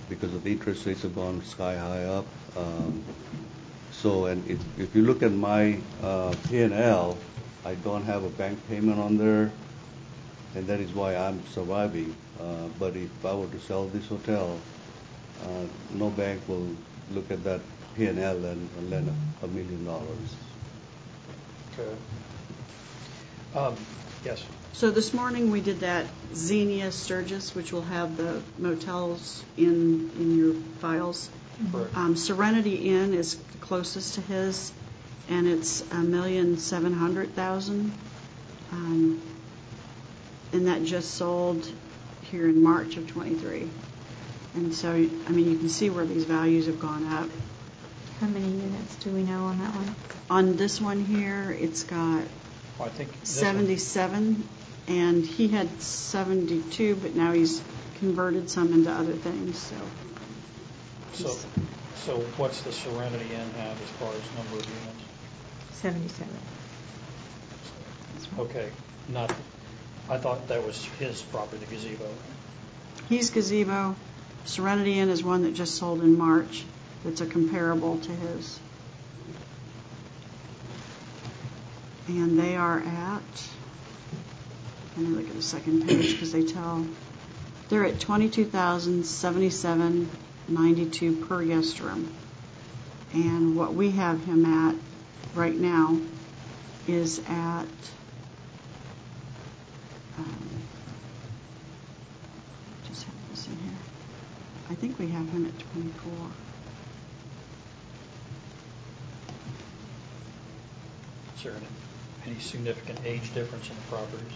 because of the interest rates have gone sky high up. And if you look at my P&L, I don't have a bank payment on there, and that is why I'm surviving. But if I were to sell this hotel, no bank will look at that P&L and lend $1 million. Okay. Yes. So this morning we did that Xenia Sturgis, which will have the motels in your files. Correct. Serenity Inn is closest to his, and it's $1,700,000. And that just sold here in March of 23. And so, I mean, you can see where these values have gone up. How many units do we know on that one? On this one here, it's got I think 77, and he had 72, but now he's converted some into other things. So what's the Serenity Inn have as far as number of units? 77. Okay, I thought that was his property, the gazebo. He's gazebo. Serenity Inn is one that just sold in March. It's a comparable to his. And they are at, let me look at the second page because they're at $22,077.92 per guest room. And what we have him at right now is at just have this in here. I think we have him at 24. Is there any significant age difference in the properties?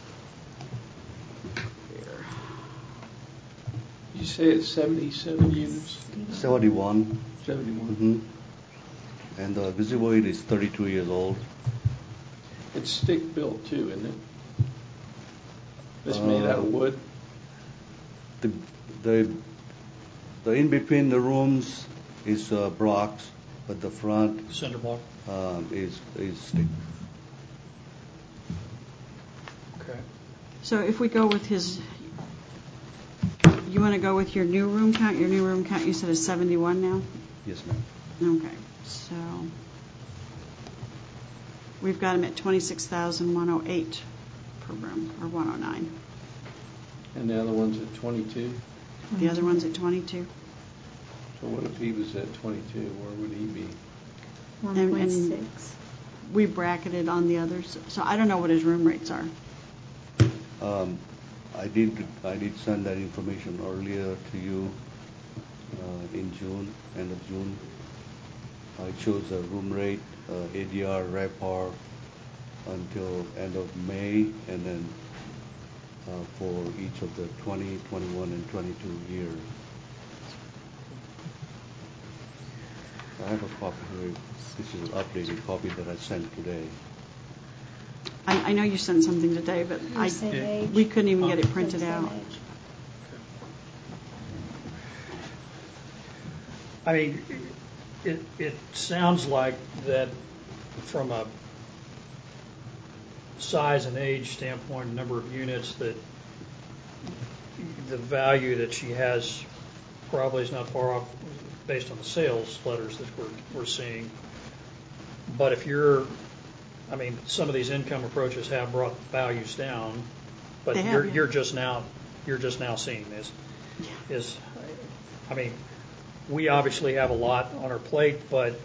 Here. You say it's 77 units? 71. 71. Mm-hmm. And the gazebo is 32 years old. It's stick built too, isn't it? It's made out of wood. The in between the rooms is blocks, but the front Cinder block. Is stick. Okay. So if we go with his, you want to go with your new room count? Your new room count, you said, is 71 now? Yes, ma'am. Okay. So we've got him at $26,108 per room, or 109. And the other one's at 22? The other one's at 22. So what if he was at 22? Where would he be? 1.6. We bracketed on the others, so I don't know what his room rates are. I did send that information earlier to you in June, end of June. I chose a room rate, ADR, RevPAR until end of May, and then for each of the 20, 21, and 22 years. I have a copy here. This is an updated copy that I sent today. I know you sent something today, but we couldn't even get it printed out. I mean, it sounds like that from a size and age standpoint, number of units, that the value that she has probably is not far off based on the sales letters that we're seeing. But if some of these income approaches have brought values down, but you're just now seeing this. We obviously have a lot on our plate, but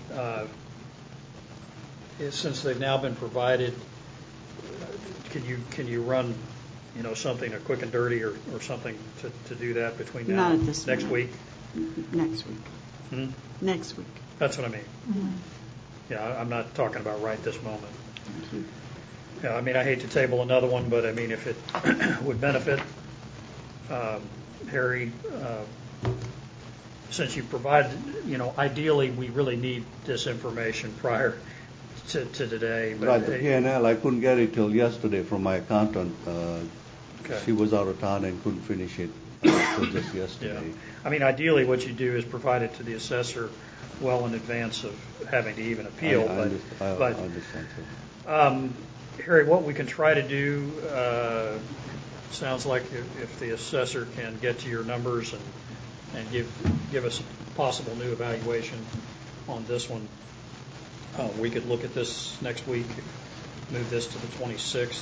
since they've now been provided, can you run something a quick and dirty or something to do that between now and next week? Next week. Hmm? Next week. That's what I mean. Mm-hmm. Yeah, I'm not talking about right this moment. Thank you. Yeah, I hate to table another one, but if it would benefit Harry, since you provided, ideally we really need this information prior to today. But right, the P&L, I couldn't get it till yesterday from my accountant. Okay. She was out of town and couldn't finish it until just yesterday. Yeah. Ideally what you do is provide it to the assessor well in advance of having to even appeal. I understand, sir. Harry, what we can try to do, sounds like if the assessor can get to your numbers and and give us a possible new evaluation on this one. We could look at this next week, move this to the 26th.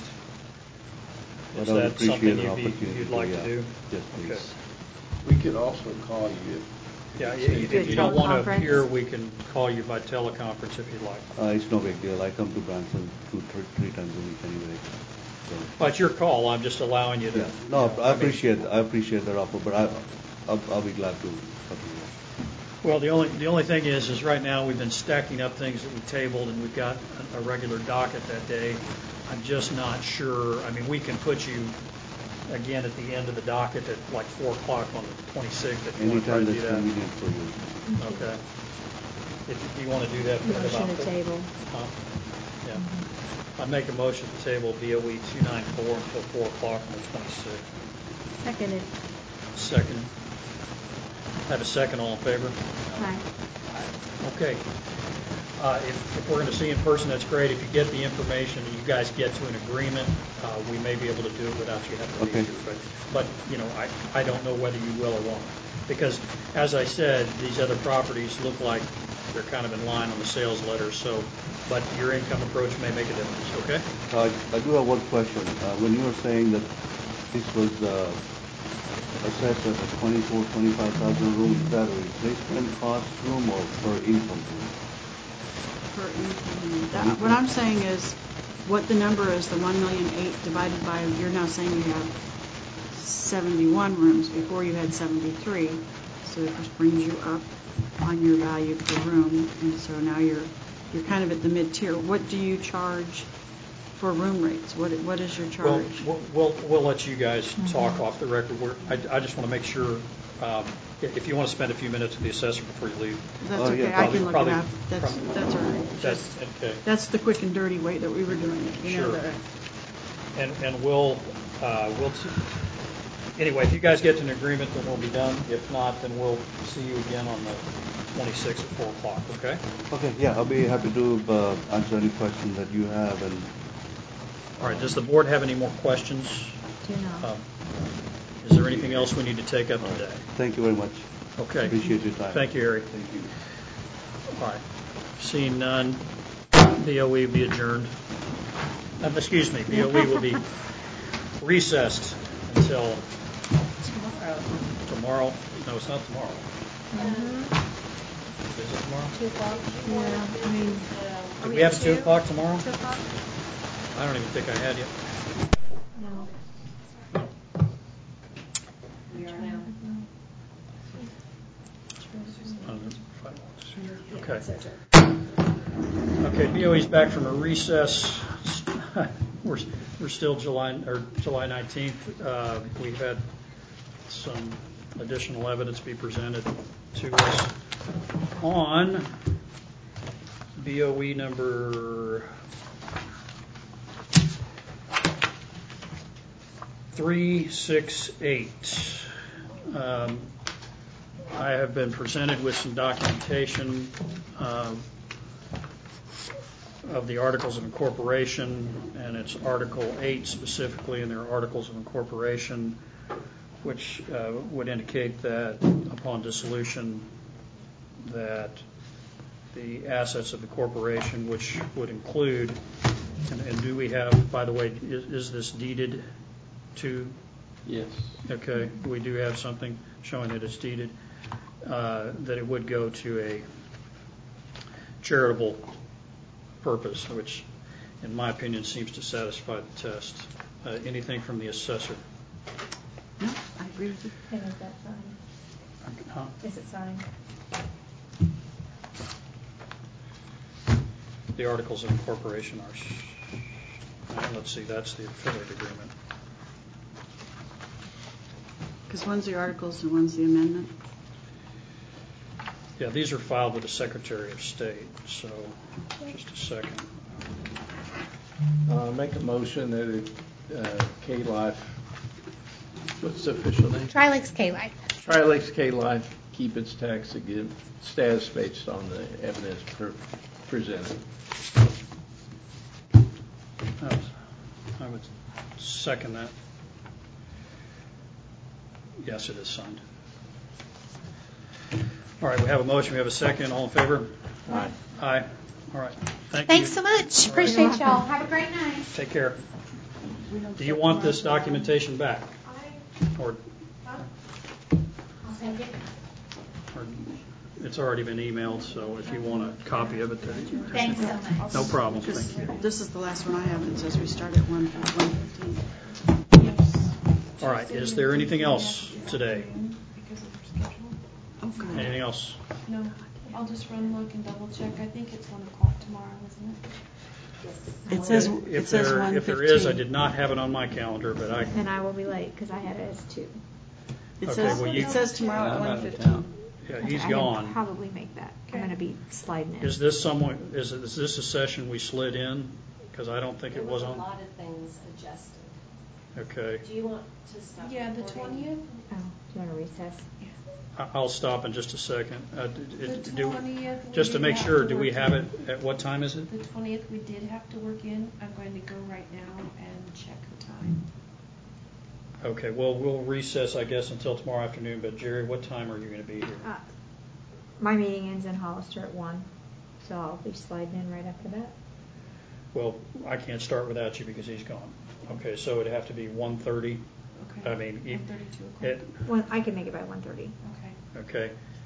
Is I would that appreciate something an opportunity you'd like to do? Yes, please. Okay. We could also call you if. Yeah, Do if a you don't want to teleconference? appear, we can call you by teleconference if you'd like. It's no big deal. I come to Branson three times a week anyway. So. But it's your call. I'm just allowing you to. Yeah. No, you know, I appreciate that offer, but I'll be glad to. Well, the only thing is right now we've been stacking up things that we tabled, and we've got a regular docket that day. I'm just not sure. I mean, we can put you again at the end of the docket at like 4 o'clock on the 26th if you want to try to Anytime do that's that. convenient for you. Okay. If you want to do that, at Motion about to table. Huh? Yeah. I make a motion to table BOE 294 until 4 o'clock on the 26th. Seconded. Second. Have a second. All in favor? Aye. Okay. If we're going to see in person, that's great. If you get the information and you guys get to an agreement, we may be able to do it without you having to Okay. be here. But you know, I don't know whether you will or won't. Because, as I said, these other properties look like they're kind of in line on the sales letter. So, but your income approach may make a difference. Okay? I do have one question. When you were saying that this was assessed as a 25,000 room, is that a replacement cost room or per income room? Per income. What I'm saying is, what the number is, the 1,000,008 divided by, you're now saying you have 71 rooms. Before you had 73. So it just brings you up on your value per room. And so now you're kind of at the mid-tier. What do you charge for room rates? What is your charge? Well, we'll let you guys talk off the record. I just want to make sure, if you want to spend a few minutes with the assessor before you leave. That's Oh, okay. yeah, I can look probably- it up. That's all right. That's okay. That's the quick and dirty way that we were doing it. You know Sure. that. And we'll anyway, if you guys get to an agreement, then we'll be done. If not, then we'll see you again on the 26th at 4 o'clock, okay? Okay, yeah, I'll be happy to answer any questions that you have. And All right, does the board have any more questions? Do not. Is there anything else we need to take up all right. today? Thank you very much. Okay. Appreciate your time. Thank you, Harry. Thank you. All right. Seeing none, BOE will be adjourned. Excuse me, BOE will be recessed until tomorrow. No, it's not tomorrow. Is it tomorrow? 2 o'clock. Yeah, I mean. Did we have 2 o'clock tomorrow? 2 o'clock? I don't even think I had you. No. We are now. Okay. Okay, BOE's back from a recess. We're still July 19th. We've had some additional evidence be presented to us on BOE number 368. I have been presented with some documentation of the Articles of Incorporation, and it's Article 8 specifically, and there are Articles of Incorporation which would indicate that upon dissolution that the assets of the corporation, which would include, and do we have, by the way, is this deeded to? Yes. Okay, we do have something showing that it's deeded, that it would go to a charitable purpose, which, in my opinion, seems to satisfy the test. Anything from the assessor? No, I agree with you. And is that signed? Huh? Is it signed? The Articles of Incorporation are, let's see, that's the affiliate agreement. Because one's the articles and one's the amendment. Yeah, these are filed with the Secretary of State, so just a second. Make a motion that K-Life, what's the official name? Trilix K-Life. Trilix K-Life keep its tax exempt status based on the evidence presented. I would second that. Yes, it is signed. All right, we have a motion, we have a second, all in favor? Aye. Aye. All right, thank you. Thanks so much. Appreciate y'all. Have a great night. Take care. Do you want this documentation back? Or I'll send it. or it's already been emailed, so if you want a copy of it, then Thanks so much. no problem. Thank you. This is the last one I have. It says we start at 1:15. All right, is there anything else today? Because of your schedule? Okay. Anything else? No, I'll just run, look, and double check. I think it's 1 o'clock tomorrow, isn't it? It says If 1:15. there is, I did not have it on my calendar, but I, And I will be late because I had it as 2. It Okay, says well, you- it says tomorrow at I'm out of 1:15. town. yeah, Okay, he's I can gone. probably make that. I'm going to be sliding in. Is this this a session we slid in? Because I don't think it was a on. lot of things adjusted. Okay, Do you want to stop? Yeah, the recording? 20th? Oh, do you want to recess? I'll stop in just a second. The 20th. we Just to did make have sure, to do we work have in. it, at what time is it? The 20th we did have to work in. I'm going to go right now and check the time. Okay, well, we'll recess, I guess, until tomorrow afternoon, but Jerry, what time are you going to be here? My meeting ends in Hollister at 1, so I'll be sliding in right after that. Well, I can't start without you because he's gone. Okay, so it'd have to be 1:30. Okay. I mean, 1:32 o'clock. Well, I can make it by 1:30. Okay. Okay.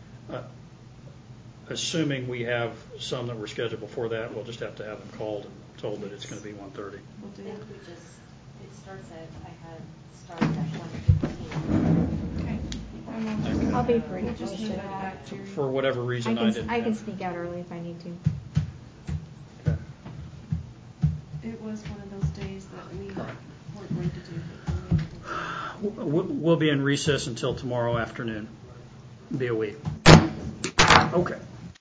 Assuming we have some that were scheduled before that, we'll just have to have them called and told that it's going to be 1:30. We'll I do think that. we just, it starts at, I had started at 1:15. Okay. I'm on. I'll be pretty We'll just close move to that that. back, Jerry. For whatever reason, I didn't I can have- sneak out early if I need to. Okay. It was one of those days that we weren't going to do. But we were able to. We'll be in recess until tomorrow afternoon. Be a week. Okay.